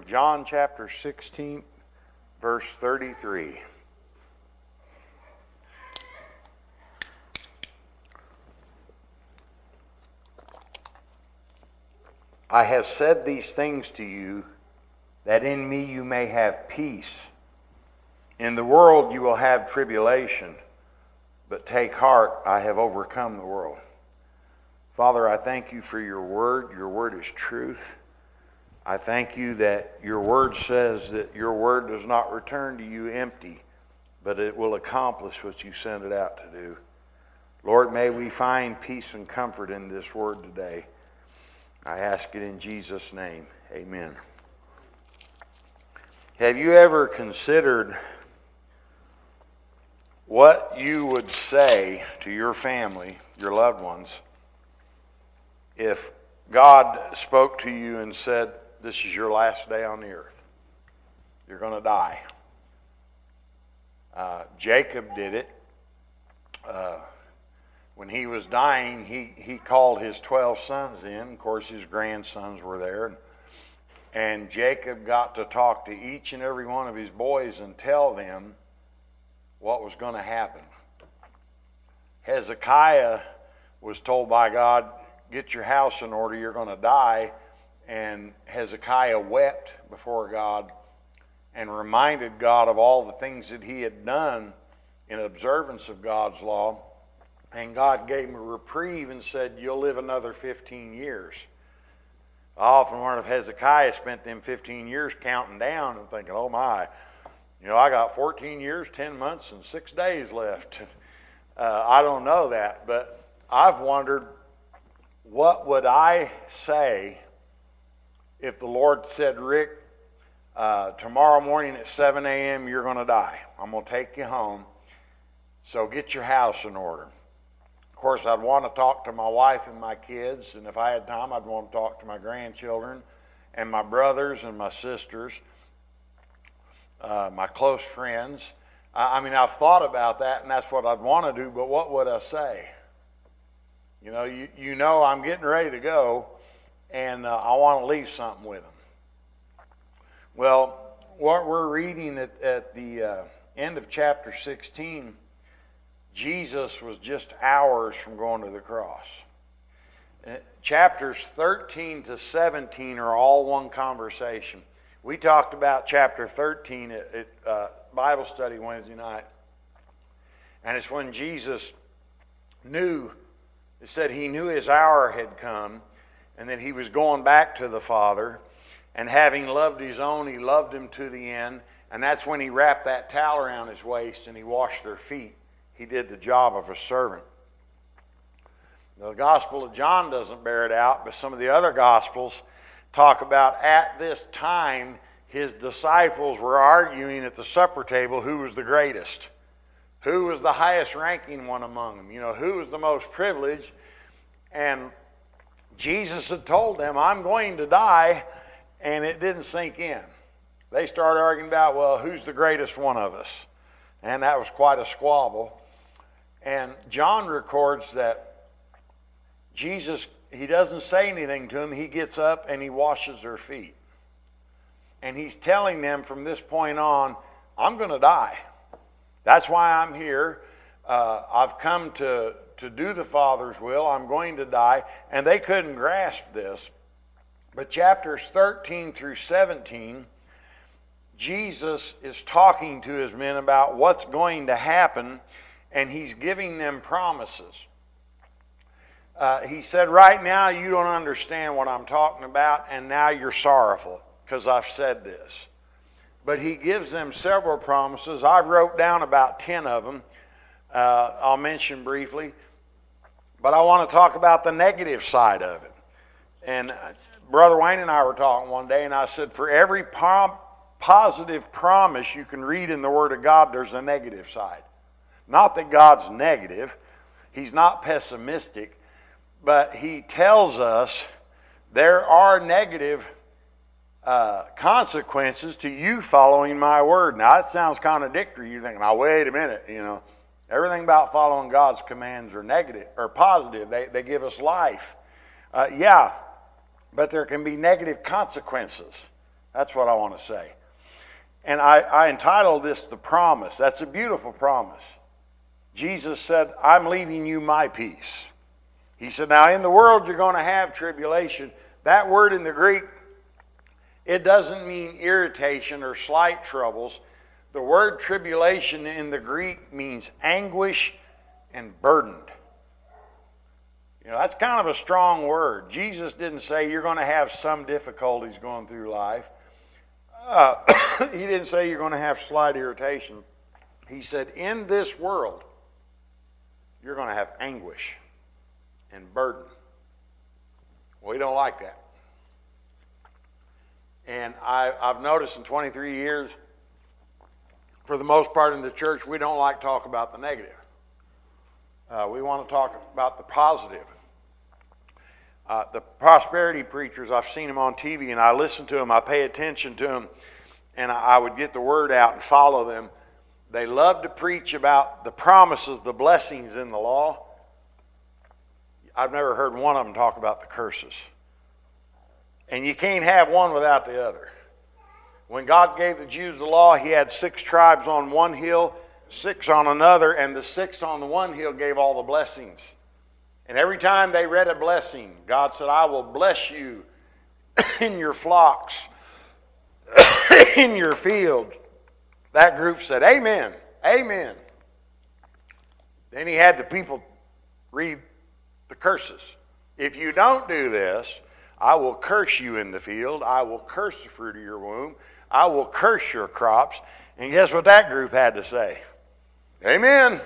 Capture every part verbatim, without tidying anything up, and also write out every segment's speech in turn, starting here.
John chapter sixteen, verse thirty-three. I have said these things to you, that in me you may have peace. In the world you will have tribulation, but take heart, I have overcome the world. Father, I thank you for your word. Your word is truth. I thank you that your word says that your word does not return to you empty, but it will accomplish what you sent it out to do. Lord, may we find peace and comfort in this word today. I ask it in Jesus' name. Amen. Have you ever considered what you would say to your family, your loved ones, if God spoke to you and said, this is your last day on the earth. You're going to die. Uh, Jacob did it. Uh, when he was dying, he, he called his twelve sons in. Of course, his grandsons were there. And Jacob got to talk to each and every one of his boys and tell them what was going to happen. Hezekiah was told by God, get your house in order, you're going to die. And Hezekiah wept before God and reminded God of all the things that he had done in observance of God's law. And God gave him a reprieve and said, you'll live another fifteen years. I often wonder if Hezekiah spent them fifteen years counting down and thinking, oh my, you know, I got fourteen years, ten months, and six days left. Uh, I don't know that, but I've wondered, what would I say if the Lord said, Rick, uh, tomorrow morning at seven a.m. you're going to die. I'm going to take you home, so get your house in order. Of course, I'd want to talk to my wife and my kids, and if I had time, I'd want to talk to my grandchildren and my brothers and my sisters. Uh, my close friends. I, I mean, I've thought about that, and that's what I'd want to do, but what would I say? You know, you, you know I'm getting ready to go, and uh, I want to leave something with them. Well, what we're reading at, at the uh, end of chapter sixteen, Jesus was just hours from going to the cross. Uh, chapters thirteen to seventeen are all one conversation. We talked about chapter thirteen at, at uh, Bible study Wednesday night. And it's when Jesus knew, it said he knew his hour had come and that he was going back to the Father. And having loved his own, he loved them to the end. And that's when he wrapped that towel around his waist and he washed their feet. He did the job of a servant. The Gospel of John doesn't bear it out, but some of the other Gospels talk about at this time his disciples were arguing at the supper table who was the greatest, who was the highest ranking one among them, you know, who was the most privileged. And Jesus had told them, I'm going to die, and it didn't sink in. They started arguing about, well, who's the greatest one of us? And that was quite a squabble. And John records that Jesus, he doesn't say anything to them. He gets up and he washes their feet. And he's telling them from this point on, I'm going to die. That's why I'm here. Uh, I've come to, to do the Father's will. I'm going to die. And they couldn't grasp this. But chapters thirteen through seventeen, Jesus is talking to his men about what's going to happen, and he's giving them promises. Uh, he said, right now you don't understand what I'm talking about, and now you're sorrowful because I've said this. But he gives them several promises. I've wrote down about ten of them. Uh, I'll mention briefly. But I want to talk about the negative side of it. And Brother Wayne and I were talking one day, and I said, for every prom- positive promise you can read in the Word of God, there's a negative side. Not that God's negative. He's not pessimistic. But he tells us there are negative uh, consequences to you following my word. Now, that sounds contradictory. You're thinking, now, wait a minute, you know. Everything about following God's commands are negative or positive. They, they give us life. Uh, yeah, but there can be negative consequences That's what I want to say. And I, I entitled this The Promise. That's a beautiful promise. Jesus said, I'm leaving you my peace. He said, now in the world you're going to have tribulation. That word in the Greek, it doesn't mean irritation or slight troubles. The word tribulation in the Greek means anguish and burdened. You know, that's kind of a strong word. Jesus didn't say you're going to have some difficulties going through life. Uh, he didn't say you're going to have slight irritation. He said, in this world, you're going to have anguish and burden. We don't like that. And I, I've noticed in twenty-three years, for the most part in the church, we don't like to talk about the negative. Uh, we want to talk about the positive. Uh, the prosperity preachers, I've seen them on T V, and I listen to them, I pay attention to them, and I, I would get the word out and follow them. They love to preach about the promises, the blessings in the law. I've never heard one of them talk about the curses. And you can't have one without the other. When God gave the Jews the law, he had six tribes on one hill, six on another, and the six on the one hill gave all the blessings. And every time they read a blessing, God said, I will bless you in your flocks, in your fields. That group said, amen, amen. Then he had the people read the curses. If you don't do this, I will curse you in the field. I will curse the fruit of your womb. I will curse your crops. And guess what that group had to say? Amen.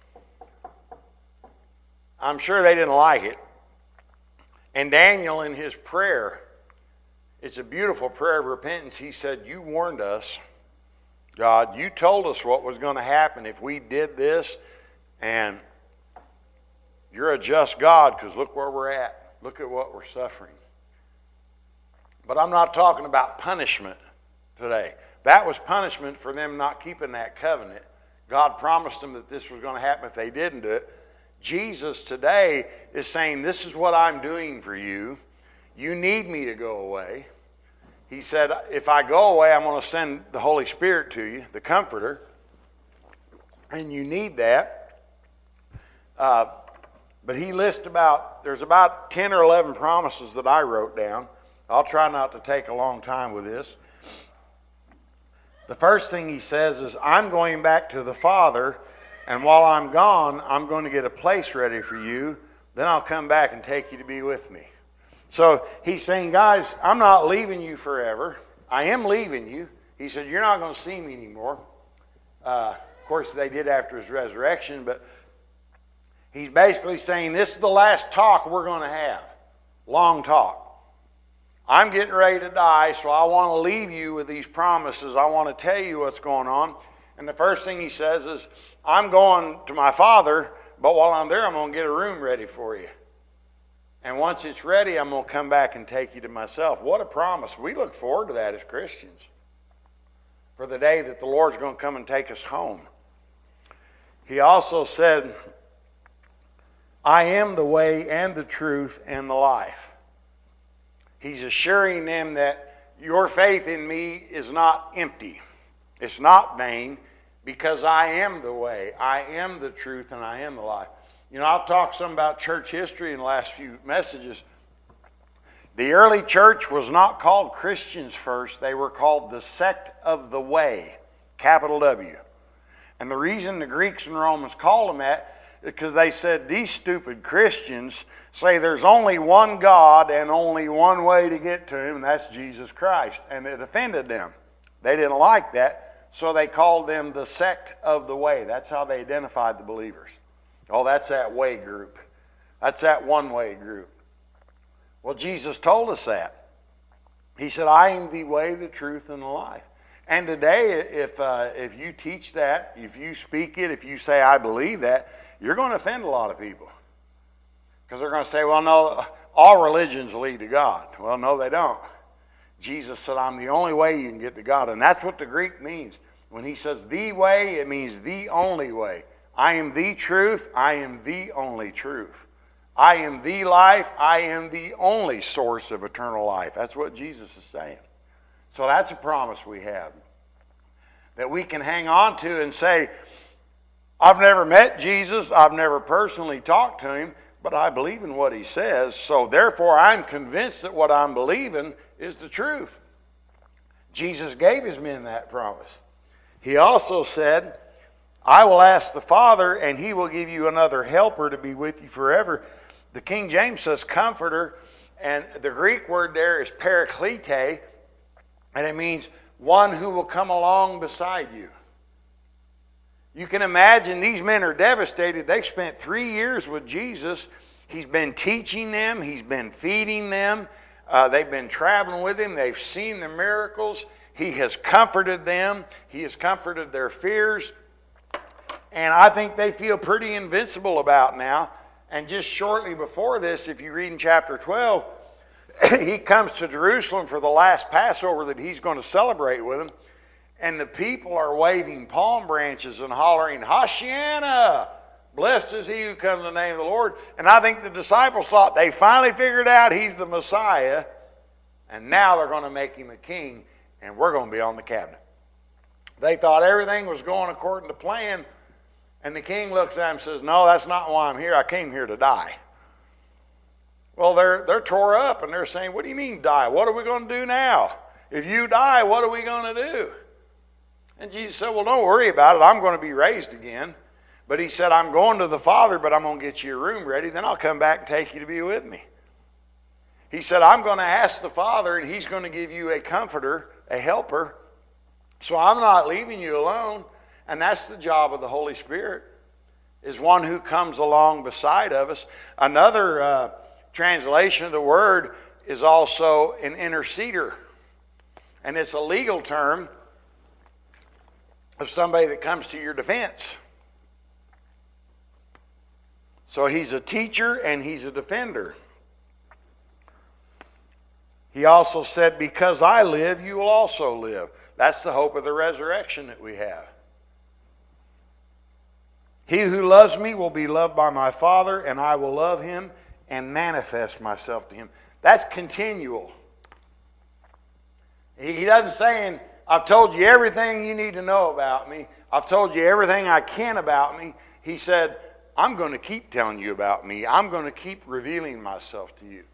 I'm sure they didn't like it. And Daniel, in his prayer, it's a beautiful prayer of repentance. He said, you warned us, God. You told us what was going to happen if we did this. And you're a just God, because look where we're at. Look at what we're suffering. But I'm not talking about punishment today. That was punishment for them not keeping that covenant. God promised them that this was going to happen if they didn't do it. Jesus today is saying, this is what I'm doing for you. You need me to go away. He said, if I go away, I'm going to send the Holy Spirit to you, the Comforter. And you need that. Uh, but he lists about, there's about ten or eleven promises that I wrote down. I'll try not to take a long time with this. The first thing he says is, I'm going back to the Father, and while I'm gone, I'm going to get a place ready for you. Then I'll come back and take you to be with me. So he's saying, guys, I'm not leaving you forever. I am leaving you. He said, you're not going to see me anymore. Uh, of course, they did after his resurrection, but he's basically saying, this is the last talk we're going to have. Long talk. I'm getting ready to die, so I want to leave you with these promises. I want to tell you what's going on. And the first thing he says is, I'm going to my Father, but while I'm there, I'm going to get a room ready for you. And once it's ready, I'm going to come back and take you to myself. What a promise. We look forward to that as Christians, for the day that the Lord's going to come and take us home. He also said, I am the way and the truth and the life. He's assuring them that your faith in me is not empty. It's not vain, because I am the way, I am the truth, and I am the life. You know, I've talked some about church history in the last few messages. The early church was not called Christians first. They were called the sect of the way, capital W. And the reason the Greeks and Romans called them that is because they said, these stupid Christians say there's only one God and only one way to get to him, and that's Jesus Christ. And it offended them. They didn't like that, so they called them the sect of the way. That's how they identified the believers. Oh, that's that way group. That's that one-way group. Well, Jesus told us that. He said, I am the way, the truth, and the life. And today, if, uh, if you teach that, if you speak it, if you say, I believe that, you're going to offend a lot of people. Because they're going to say, well, no, all religions lead to God. Well, no, they don't. Jesus said, I'm the only way you can get to God. And that's what the Greek means. When he says the way, it means the only way. I am the truth. I am the only truth. I am the life. I am the only source of eternal life. That's what Jesus is saying. So that's a promise we have, that we can hang on to and say, I've never met Jesus, I've never personally talked to him, but I believe in what he says, so therefore I'm convinced that what I'm believing is the truth. Jesus gave his men that promise. He also said, I will ask the Father, and he will give you another helper to be with you forever. The King James says comforter, and the Greek word there is paraklete, and it means one who will come along beside you. You can imagine these men are devastated. They've spent three years with Jesus. He's been teaching them. He's been feeding them. Uh, they've been traveling with him. They've seen the miracles. He has comforted them. He has comforted their fears. And I think they feel pretty invincible about now. And just shortly before this, if you read in chapter twelve, he comes to Jerusalem for the last Passover that he's going to celebrate with them. And the people are waving palm branches and hollering, Hosanna! Blessed is he who comes in the name of the Lord. And I think the disciples thought they finally figured out he's the Messiah. And now they're going to make him a king. And we're going to be on the cabinet. They thought everything was going according to plan. And the king looks at him and says, no, that's not why I'm here. I came here to die. Well, they're, they're tore up and they're saying, what do you mean die? What are we going to do now? If you die, what are we going to do? And Jesus said, well, don't worry about it. I'm going to be raised again. But he said, I'm going to the Father, but I'm going to get you a room ready. Then I'll come back and take you to be with me. He said, I'm going to ask the Father, and he's going to give you a comforter, a helper. So I'm not leaving you alone. And that's the job of the Holy Spirit, is one who comes along beside of us. Another uh, translation of the word is also an interceder. And it's a legal term of somebody that comes to your defense. So he's a teacher and he's a defender. He also said, because I live, you will also live. That's the hope of the resurrection that we have. He who loves me will be loved by my Father, and I will love him and manifest myself to him. That's continual. He doesn't say, I've told you everything you need to know about me. I've told you everything I can about me. He said, I'm going to keep telling you about me. I'm going to keep revealing myself to you.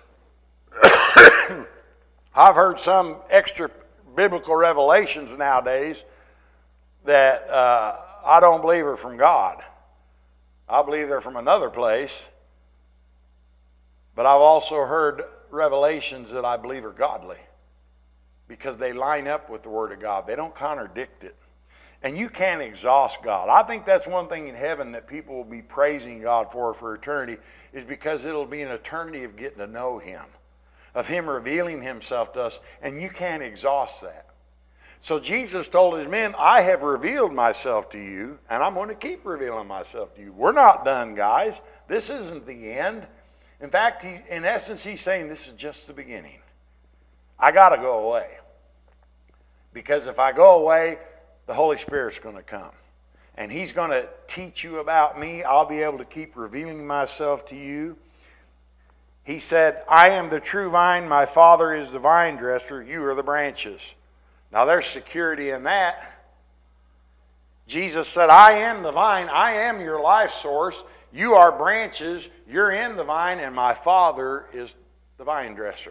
I've heard some extra biblical revelations nowadays that uh, I don't believe are from God. I believe they're from another place. But I've also heard revelations that I believe are godly, because they line up with the Word of God. They don't contradict it. And you can't exhaust God. I think that's one thing in heaven that people will be praising God for for eternity, is because it'll be an eternity of getting to know him, of him revealing himself to us, and you can't exhaust that. So Jesus told his men, I have revealed myself to you, and I'm going to keep revealing myself to you. We're not done, guys. This isn't the end. In fact, he, in essence, he's saying this is just the beginning. I got to go away. Because if I go away, the Holy Spirit's going to come. And he's going to teach you about me. I'll be able to keep revealing myself to you. He said, I am the true vine. My Father is the vine dresser. You are the branches. Now there's security in that. Jesus said, I am the vine. I am your life source. You are branches. You're in the vine. And my Father is the vine dresser.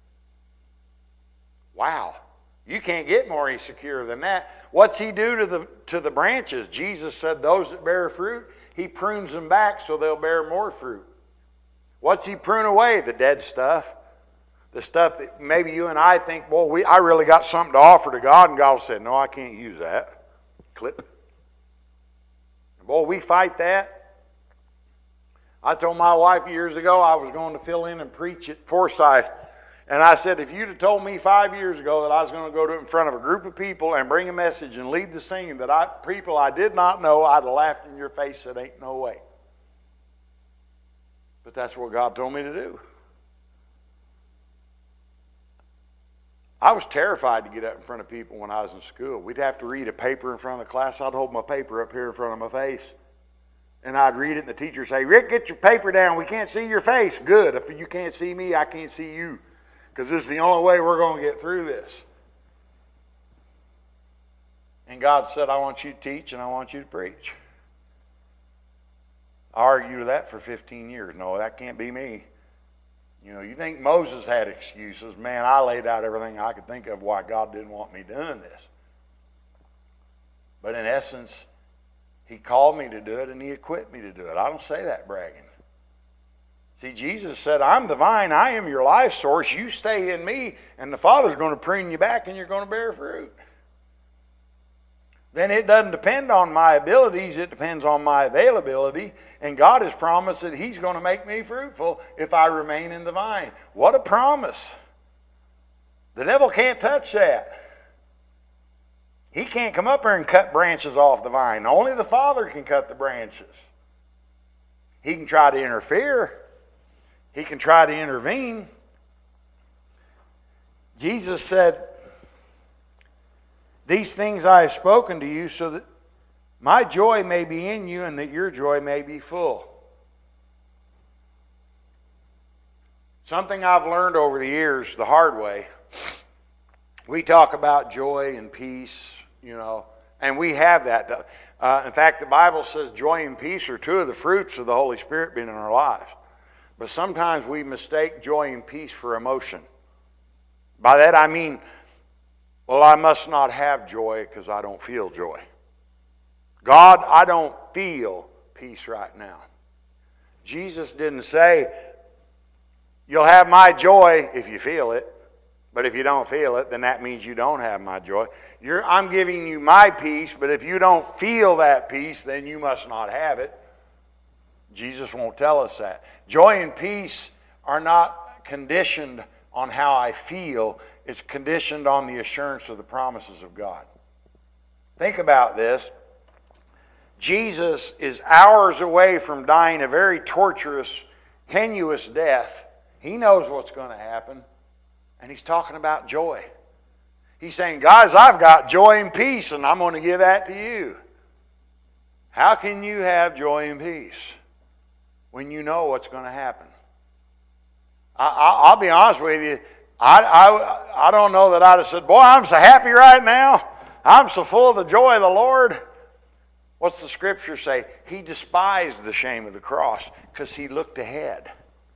Wow. You can't get more secure than that. What's he do to the, to the branches? Jesus said those that bear fruit, he prunes them back so they'll bear more fruit. What's he prune away? The dead stuff. The stuff that maybe you and I think, well, we, I really got something to offer to God. And God said, no, I can't use that. Clip. Boy, we fight that. I told my wife years ago I was going to fill in and preach at Forsyth. And I said, if you'd have told me five years ago that I was going to go to in front of a group of people and bring a message and lead the singing that I people I did not know, I'd have laughed in your face and said, ain't no way. But that's what God told me to do. I was terrified to get up in front of people when I was in school. We'd have to read a paper in front of the class. I'd hold my paper up here in front of my face. And I'd read it, and the teacher would say, Rick, get your paper down. We can't see your face. Good. If you can't see me, I can't see you. Because this is the only way we're going to get through this. And God said, I want you to teach and I want you to preach. I argued with that for fifteen years. No, that can't be me. You know, you think Moses had excuses. Man, I laid out everything I could think of why God didn't want me doing this. But in essence, He called me to do it and He equipped me to do it. I don't say that bragging. See, Jesus said, I'm the vine, I am your life source. You stay in me, and the Father's going to prune you back and you're going to bear fruit. Then it doesn't depend on my abilities, it depends on my availability. And God has promised that He's going to make me fruitful if I remain in the vine. What a promise. The devil can't touch that. He can't come up there and cut branches off the vine. Only the Father can cut the branches. He can try to interfere. He can try to intervene. Jesus said, these things I have spoken to you so that my joy may be in you and that your joy may be full. Something I've learned over the years the hard way. We talk about joy and peace, you know, and we have that. Uh, in fact, the Bible says joy and peace are two of the fruits of the Holy Spirit being in our lives. But sometimes we mistake joy and peace for emotion. By that I mean, well, I must not have joy because I don't feel joy. God, I don't feel peace right now. Jesus didn't say, you'll have my joy if you feel it. But if you don't feel it, then that means you don't have my joy. You're, I'm giving you my peace, but if you don't feel that peace, then you must not have it. Jesus won't tell us that. Joy and peace are not conditioned on how I feel. It's conditioned on the assurance of the promises of God. Think about this. Jesus is hours away from dying a very torturous, tenuous death. He knows what's going to happen. And He's talking about joy. He's saying, guys, I've got joy and peace, and I'm going to give that to you. How can you have joy and peace when you know what's going to happen? I, I, I'll be honest with you. I, I, I don't know that I'd have said, boy, I'm so happy right now. I'm so full of the joy of the Lord. What's the scripture say? He despised the shame of the cross because He looked ahead.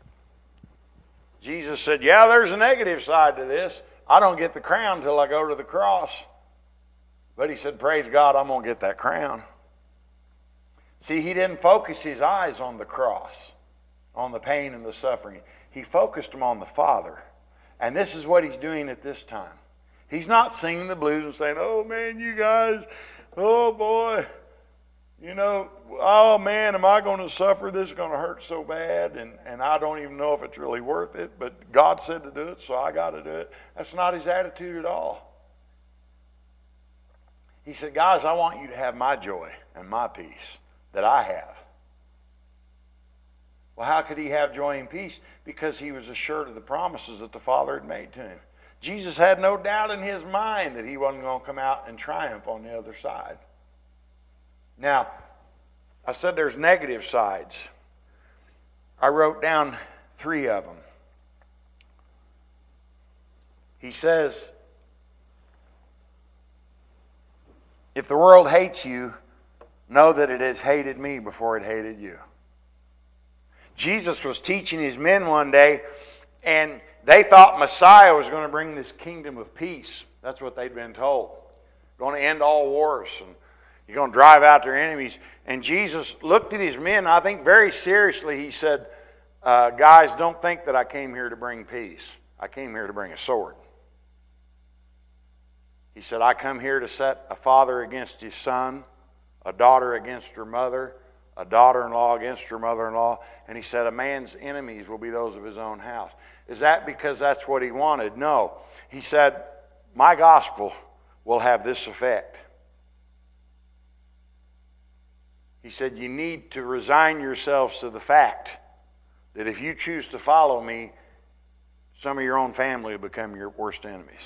Jesus said, yeah, there's a negative side to this. I don't get the crown until I go to the cross. But He said, praise God, I'm going to get that crown. See, He didn't focus His eyes on the cross, on the pain and the suffering. He focused them on the Father. And this is what He's doing at this time. He's not singing the blues and saying, oh man, you guys, oh boy, you know, oh man, am I going to suffer? This is going to hurt so bad, and, and I don't even know if it's really worth it, but God said to do it, so I got to do it. That's not His attitude at all. He said, guys, I want you to have my joy and my peace that I have. Well, how could He have joy and peace? Because He was assured of the promises that the Father had made to Him. Jesus had no doubt in His mind that He wasn't going to come out and triumph on the other side. Now, I said there's negative sides. I wrote down three of them. He says, if the world hates you, know that it has hated me before it hated you. Jesus was teaching His men one day, and they thought Messiah was going to bring this kingdom of peace. That's what they'd been told. Going to end all wars, and you're going to drive out their enemies. And Jesus looked at His men, I think very seriously. He said, uh, guys, don't think that I came here to bring peace. I came here to bring a sword. He said, I come here to set a father against his son, a daughter against her mother, a daughter-in-law against her mother-in-law. And He said, a man's enemies will be those of his own house. Is that because that's what He wanted? No. He said, my gospel will have this effect. He said, you need to resign yourselves to the fact that if you choose to follow me, some of your own family will become your worst enemies.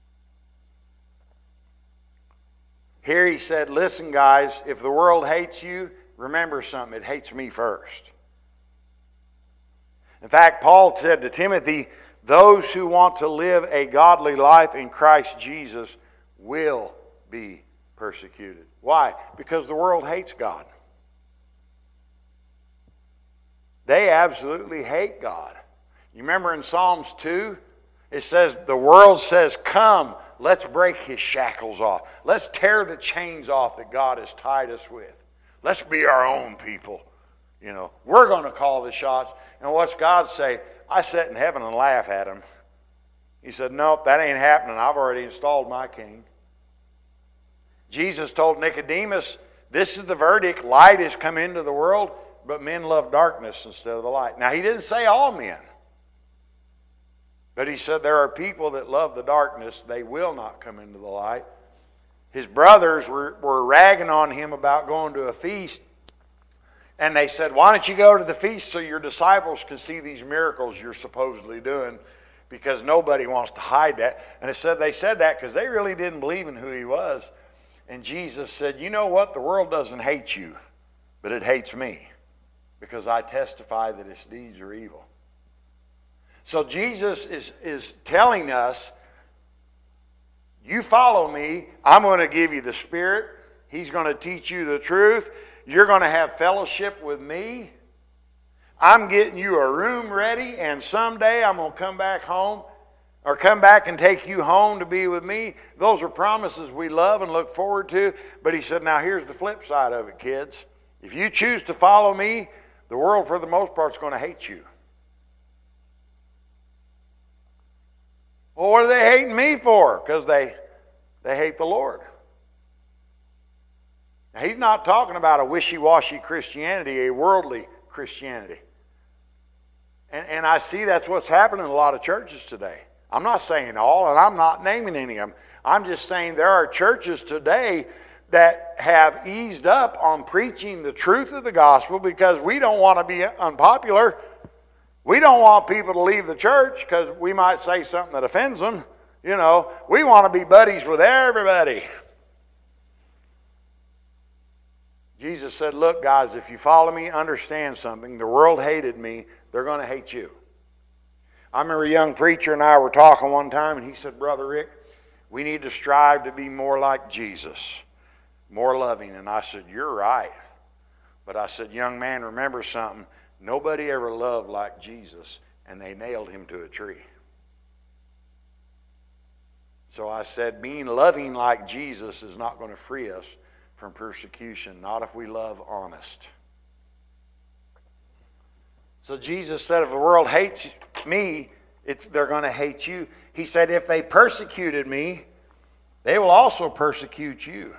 Here He said, listen guys, if the world hates you, remember something, it hates me first. In fact, Paul said to Timothy, those who want to live a godly life in Christ Jesus will be persecuted. Why? Because the world hates God. They absolutely hate God. You remember in Psalms two, it says, the world says, come, let's break his shackles off. Let's tear the chains off that God has tied us with. Let's be our own people. You know, we're going to call the shots. And what's God say? I sit in heaven and laugh at him. He said, nope, that ain't happening. I've already installed my king. Jesus told Nicodemus, this is the verdict. Light has come into the world, but men love darkness instead of the light. Now, he didn't say all men. But he said there are people that love the darkness. They will not come into the light. His brothers were, were ragging on him about going to a feast. And they said, why don't you go to the feast so your disciples can see these miracles you're supposedly doing? Because nobody wants to hide that. And it said they said that because they really didn't believe in who he was. And Jesus said, you know what? The world doesn't hate you, but it hates me because I testify that its deeds are evil. So Jesus is, is telling us, you follow me, I'm going to give you the Spirit. He's going to teach you the truth. You're going to have fellowship with me. I'm getting you a room ready, and someday I'm going to come back home or come back and take you home to be with me. Those are promises we love and look forward to. But he said, now here's the flip side of it, kids. If you choose to follow me, the world for the most part is going to hate you. Well, what are they hating me for? Because they, they hate the Lord. Now, he's not talking about a wishy-washy Christianity, a worldly Christianity. And, and I see that's what's happening in a lot of churches today. I'm not saying all, and I'm not naming any of them. I'm just saying there are churches today that have eased up on preaching the truth of the gospel because we don't want to be unpopular. We don't want people to leave the church because we might say something that offends them. You know, we want to be buddies with everybody. Jesus said, look, guys, if you follow me, understand something. The world hated me. They're going to hate you. I remember a young preacher and I were talking one time, and he said, Brother Rick, we need to strive to be more like Jesus, more loving. And I said, you're right. But I said, young man, remember something. Nobody ever loved like Jesus, and they nailed him to a tree. So I said, being loving like Jesus is not going to free us from persecution, not if we love honest. So Jesus said, if the world hates me, it's, they're going to hate you. He said, if they persecuted me, they will also persecute you.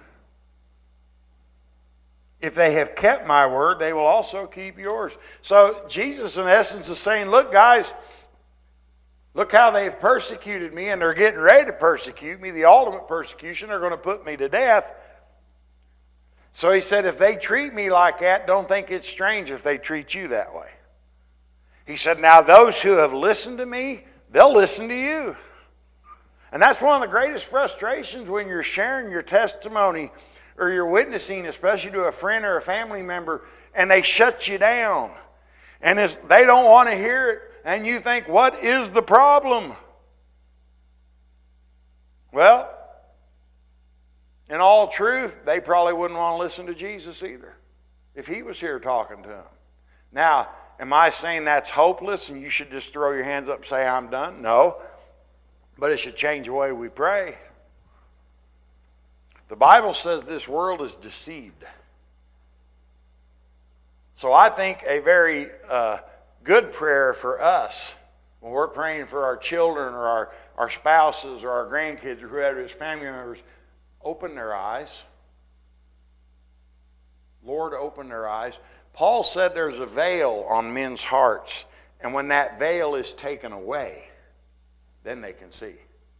If they have kept my word, they will also keep yours. So Jesus, in essence, is saying, look, guys, look how they've persecuted me, and they're getting ready to persecute me. The ultimate persecution, they're going to put me to death. So he said, if they treat me like that, don't think it's strange if they treat you that way. He said, now those who have listened to me, they'll listen to you. And that's one of the greatest frustrations when you're sharing your testimony or you're witnessing, especially to a friend or a family member, and they shut you down. And it's, they don't want to hear it, and you think, what is the problem? Well, in all truth, they probably wouldn't want to listen to Jesus either if he was here talking to them. Now, am I saying that's hopeless and you should just throw your hands up and say, I'm done? No. But it should change the way we pray. The Bible says this world is deceived. So I think a very uh, good prayer for us when we're praying for our children or our, our spouses or our grandkids or whoever is family members, open their eyes. Lord, open their eyes. Paul said there's a veil on men's hearts, and when that veil is taken away, then they can see.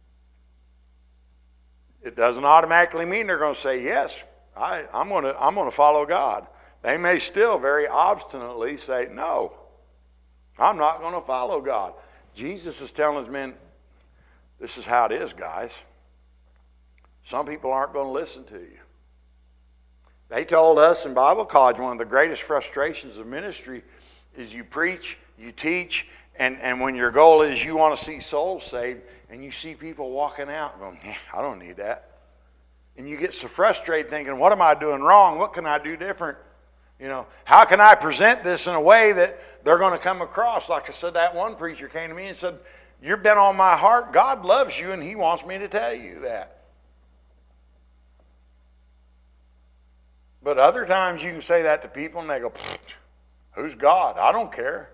It doesn't automatically mean they're going to say, yes, I, I'm going to, I'm going to follow God. They may still very obstinately say, no, I'm not going to follow God. Jesus is telling his men, this is how it is, guys. Some people aren't going to listen to you. They told us in Bible college one of the greatest frustrations of ministry is you preach, you teach, and, and when your goal is you want to see souls saved, and you see people walking out going, yeah, I don't need that. And you get so frustrated thinking, what am I doing wrong? What can I do different? You know, how can I present this in a way that they're going to come across? Like I said, that one preacher came to me and said, you've been on my heart. God loves you, and He wants me to tell you that. But other times you can say that to people, and they go, who's God? I don't care.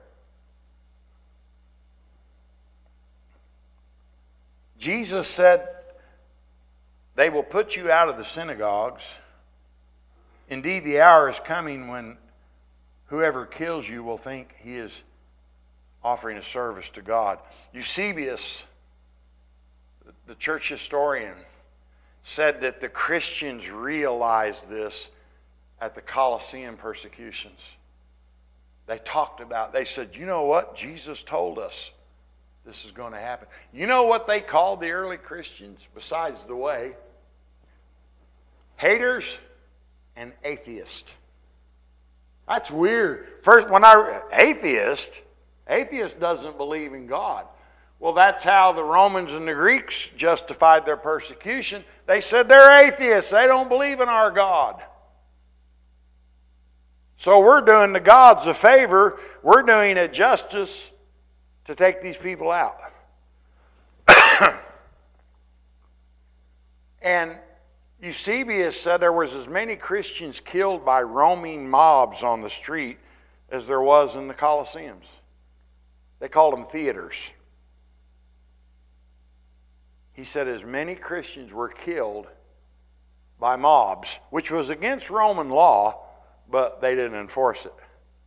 Jesus said, they will put you out of the synagogues. Indeed, the hour is coming when whoever kills you will think he is offering a service to God. Eusebius, the church historian, said that the Christians realized this at the Colosseum persecutions. They talked about, they said, you know what? Jesus told us this is going to happen. You know what they called the early Christians besides the way? Haters and atheists. That's weird. First, when I, atheist, atheist doesn't believe in God. Well, that's how the Romans and the Greeks justified their persecution. They said they're atheists. They don't believe in our God. So we're doing the gods a favor. We're doing it justice to take these people out. And Eusebius said there was as many Christians killed by roaming mobs on the street as there was in the Colosseums. They called them theaters. He said as many Christians were killed by mobs, which was against Roman law, but they didn't enforce it.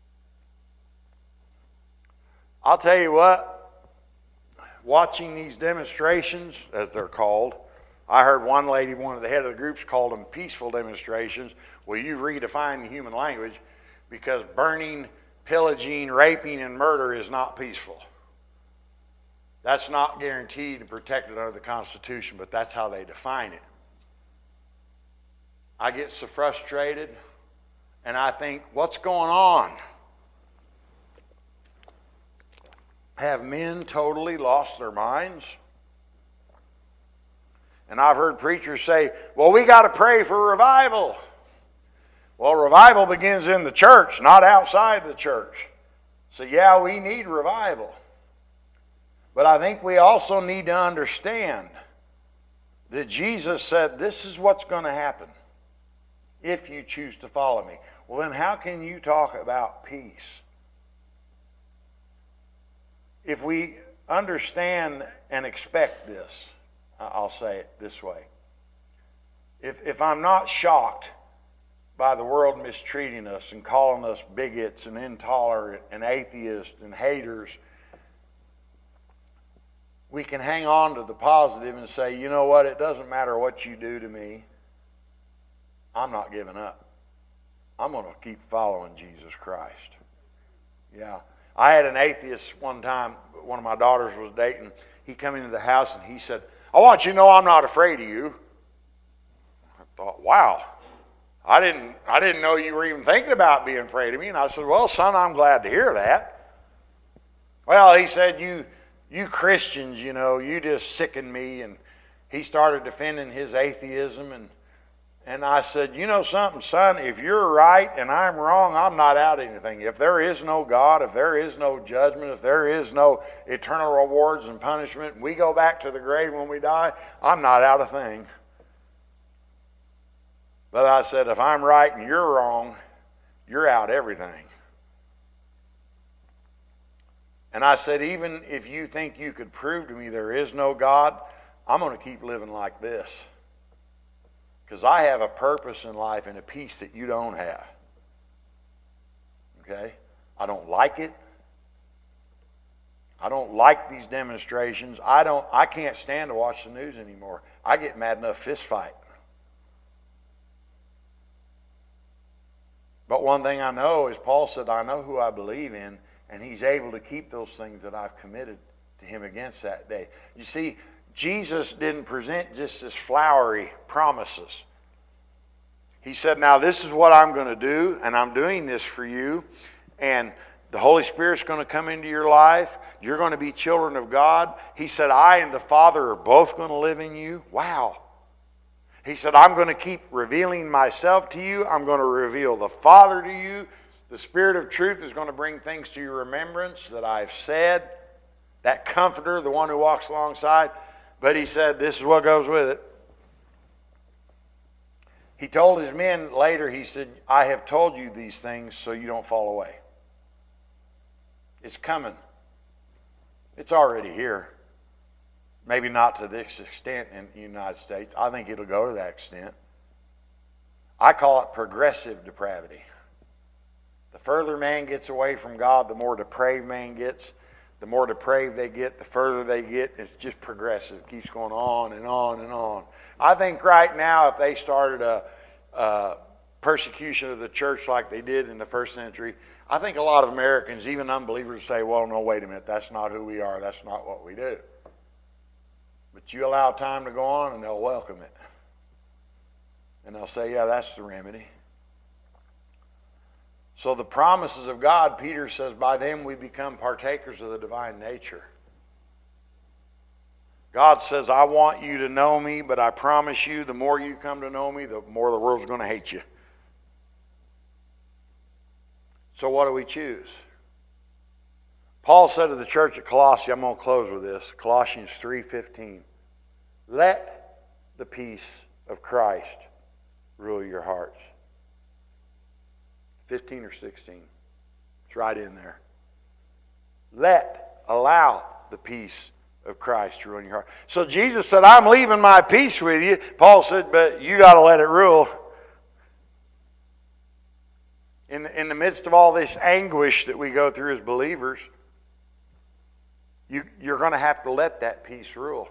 I'll tell you what, watching these demonstrations, as they're called, I heard one lady, one of the head of the groups, called them peaceful demonstrations. Well, you've redefined the human language, because burning, pillaging, raping, and murder is not peaceful. That's not guaranteed and protected under the Constitution, but that's how they define it. I get so frustrated, and I think, what's going on? Have men totally lost their minds? And I've heard preachers say, well, we got to pray for revival. Well, revival begins in the church, not outside the church. So yeah, we need revival. But I think we also need to understand that Jesus said, this is what's going to happen if you choose to follow me. Well, then how can you talk about peace? If we understand and expect this, I'll say it this way. If, if I'm not shocked by the world mistreating us and calling us bigots and intolerant and atheists and haters, we can hang on to the positive and say, you know what, it doesn't matter what you do to me. I'm not giving up. I'm going to keep following Jesus Christ. Yeah. I had an atheist one time, one of my daughters was dating. He came into the house and he said, I want you to know I'm not afraid of you. I thought, wow, I didn't, I didn't know you were even thinking about being afraid of me. And I said, well, son, I'm glad to hear that. Well, he said, you, you Christians, you know, you just sicken me. And he started defending his atheism. And, and I said, you know something, son, if you're right and I'm wrong, I'm not out anything. If there is no God, if there is no judgment, if there is no eternal rewards and punishment, we go back to the grave when we die, I'm not out a thing. But I said, if I'm right and you're wrong, you're out everything. And I said, even if you think you could prove to me there is no God, I'm going to keep living like this. Because I have a purpose in life and a peace that you don't have. Okay? I don't like it. I don't like these demonstrations. I don't. I can't stand to watch the news anymore. I get mad enough fist fight. But one thing I know is Paul said, I know who I believe in, and he's able to keep those things that I've committed to him against that day. You see, Jesus didn't present just as flowery promises. He said, now this is what I'm going to do, and I'm doing this for you, and the Holy Spirit's going to come into your life. You're going to be children of God. He said, I and the Father are both going to live in you. Wow. He said, I'm going to keep revealing myself to you. I'm going to reveal the Father to you. The Spirit of truth is going to bring things to your remembrance that I've said. That comforter, the one who walks alongside. But he said, this is what goes with it. He told his men later, he said, I have told you these things so you don't fall away. It's coming. It's already here. Maybe not to this extent in the United States. I think it'll go to that extent. I call it progressive depravity. The further man gets away from God, the more depraved man gets. The more depraved they get, the further they get. It's just progressive. It keeps going on and on and on. I think right now, if they started a, a persecution of the church like they did in the first century, I think a lot of Americans, even unbelievers, say, well, no, wait a minute, that's not who we are, that's not what we do. But you allow time to go on and they'll welcome it. And they'll say, yeah, that's the remedy. So the promises of God, Peter says, by them we become partakers of the divine nature. God says, I want you to know me, but I promise you, the more you come to know me, the more the world's going to hate you. So what do we choose? Paul said to the church at Colossae, I'm going to close with this, Colossians three fifteen. Let the peace of Christ rule your hearts. fifteen or sixteen. It's right in there. Let, allow the peace of Christ to rule in your heart. So Jesus said, I'm leaving my peace with you. Paul said, but you got to let it rule. In, in the midst of all this anguish that we go through as believers, you, you're going to have to let that peace rule.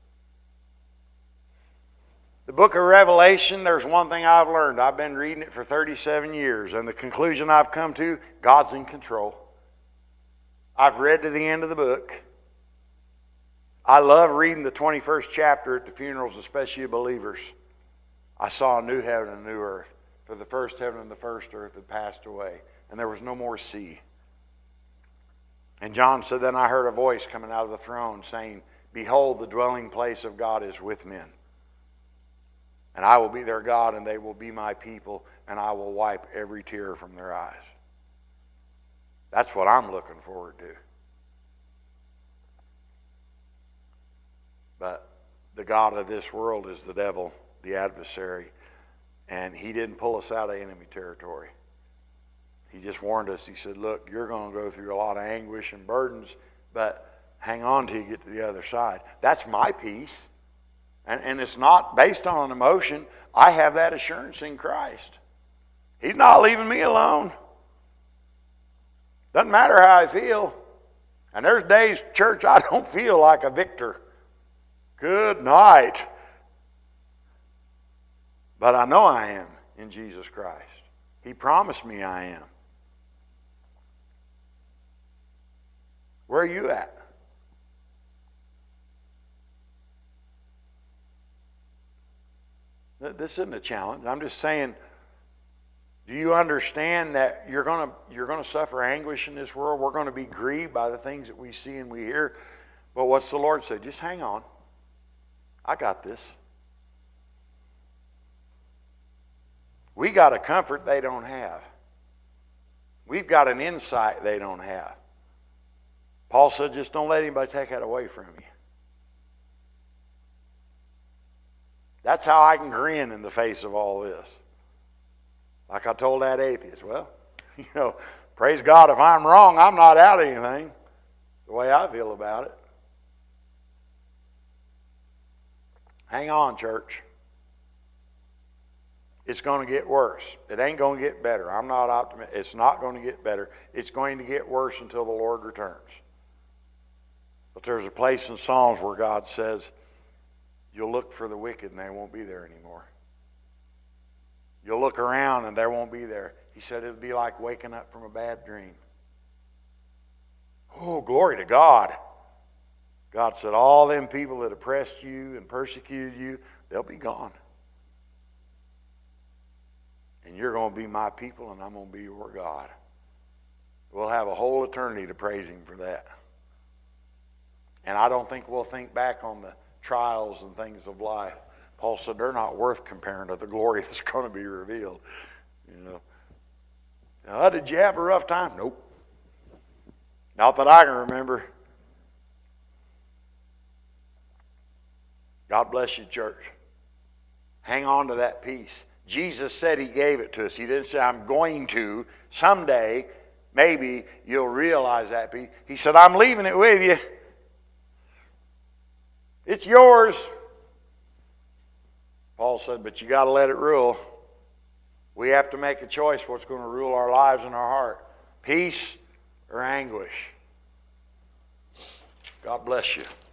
The book of Revelation, there's one thing I've learned. I've been reading it for thirty-seven years, and the conclusion I've come to, God's in control. I've read to the end of the book. I love reading the twenty-first chapter at the funerals, especially of believers. I saw a new heaven and a new earth. For the first heaven and the first earth had passed away, and there was no more sea. And John said, then I heard a voice coming out of the throne saying, behold, the dwelling place of God is with men. And I will be their God, and they will be my people, and I will wipe every tear from their eyes. That's what I'm looking forward to. But the God of this world is the devil, the adversary, and he didn't pull us out of enemy territory. He just warned us. He said, look, you're going to go through a lot of anguish and burdens, but hang on till you get to the other side. That's my peace. And, and it's not based on an emotion. I have that assurance in Christ. He's not leaving me alone. Doesn't matter how I feel. And there's days, church, I don't feel like a victor. Good night. But I know I am in Jesus Christ. He promised me I am. Where are you at? This isn't a challenge. I'm just saying, do you understand that you're going to you're going to suffer anguish in this world? We're going to be grieved by the things that we see and we hear. But what's the Lord say? Just hang on. I got this. We got a comfort they don't have. We've got an insight they don't have. Paul said, just don't let anybody take that away from you. That's how I can grin in the face of all this. Like I told that atheist, well, you know, praise God, if I'm wrong, I'm not out of anything. The way I feel about it. Hang on, church. It's going to get worse. It ain't going to get better. I'm not optimistic. It's not going to get better. It's going to get worse until the Lord returns. But there's a place in Psalms where God says, you'll look for the wicked and they won't be there anymore. You'll look around and they won't be there. He said it'll be like waking up from a bad dream. Oh, glory to God. God said all them people that oppressed you and persecuted you, they'll be gone. And you're going to be my people and I'm going to be your God. We'll have a whole eternity to praise Him for that. And I don't think we'll think back on the trials and things of life Paul said they're not worth comparing to the glory that's going to be revealed. You know. Oh, did you have a rough time? Nope. Not that I can remember. God bless you, church. Hang on to that peace. Jesus said He gave it to us. He didn't say, I'm going to. Someday, maybe you'll realize that peace. He said, I'm leaving it with you. It's yours. Paul said, but you got to let it rule. We have to make a choice what's going to rule our lives and our heart. Peace or anguish. God bless you.